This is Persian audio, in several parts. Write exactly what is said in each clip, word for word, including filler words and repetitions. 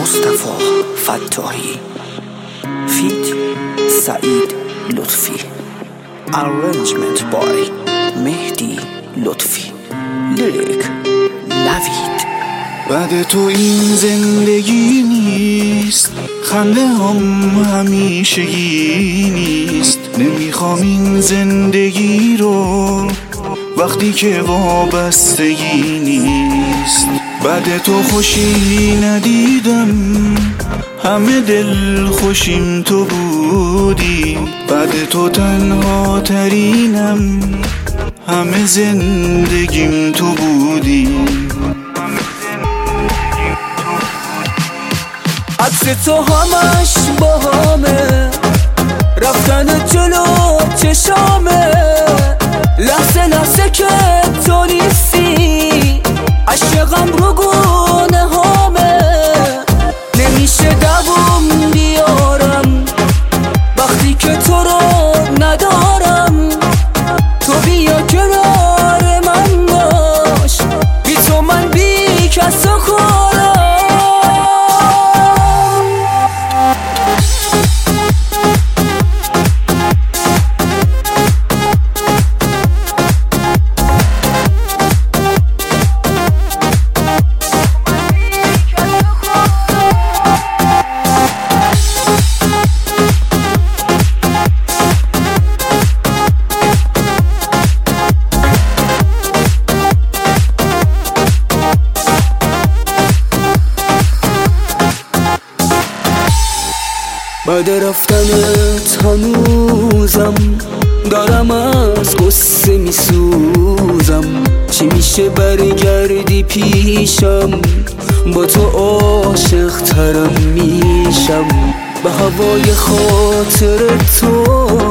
مصطفی فتاحی فیت سعید لطفی Arrangement by مهدی لطفی لیریک نوید. بعد تو این زندگی نیست، خنده هم همیشگی نیست. نمیخوام این زندگی رو وقتی که وابستگی نیست. بعد تو خوشی ندیدم، همه دل خوشیم تو بودی. بعد تو تنها ترینم، همه زندگیم تو بودی. عطر تو همش با همه، رفتن جلو چشامه. لحظه لحظه که تو نیستی، عشقم رو گونه هامه. نمیشه دوام بیارم وقتی که تو رو ندارم. تو بیا کنار من باش، بی تو من بی کس و کارم. بعد رفتنت هنوزم دارم از قصه میسوزم. چی میشه برگردی پیشم، با تو عاشق ترم میشم. به هوای خاطر تو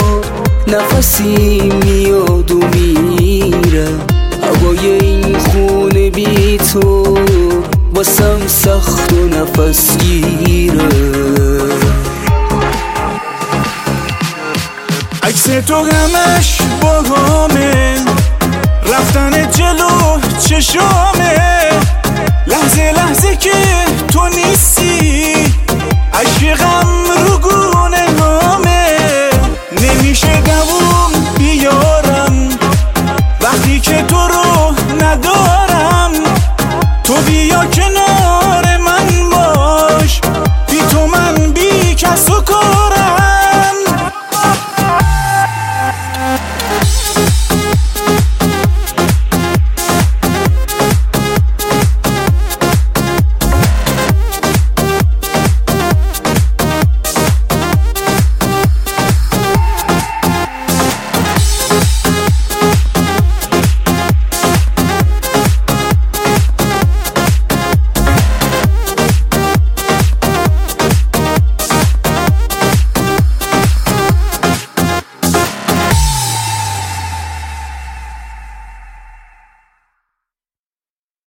نفسی میاد و میره. هوای این خونه بی تو واسم سخت و نفس گیره. عکس تو همش با همه، رفتن جلو چشامه. لحظه لحظه که تو نیستی، عشقم رو گونه هامه. نمیشه دوام بیارم وقتی که تو رو ندارم. تو بیا کنار